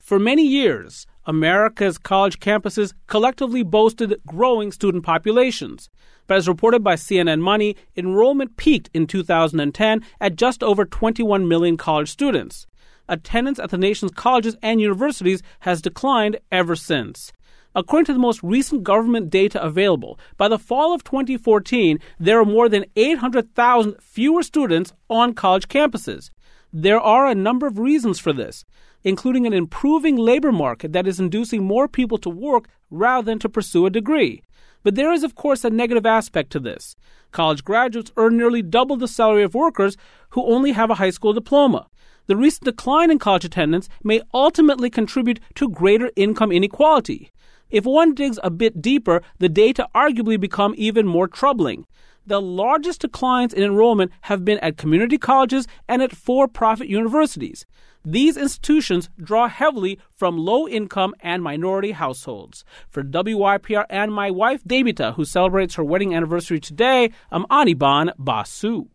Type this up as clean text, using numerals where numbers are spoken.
For many years, America's college campuses collectively boasted growing student populations. But as reported by CNN Money, enrollment peaked in 2010 at just over 21 million college students. Attendance at the nation's colleges and universities has declined ever since. According to the most recent government data available, by the fall of 2014, there are more than 800,000 fewer students on college campuses. There are a number of reasons for this, including an improving labor market that is inducing more people to work rather than to pursue a degree. But there is, of course, a negative aspect to this. College graduates earn nearly double the salary of workers who only have a high school diploma. The recent decline in college attendance may ultimately contribute to greater income inequality. If one digs a bit deeper, the data arguably become even more troubling. The largest declines in enrollment have been at community colleges and at for-profit universities. These institutions draw heavily from low-income and minority households. For WYPR and my wife, Devita, who celebrates her wedding anniversary today, I'm Anirban Basu.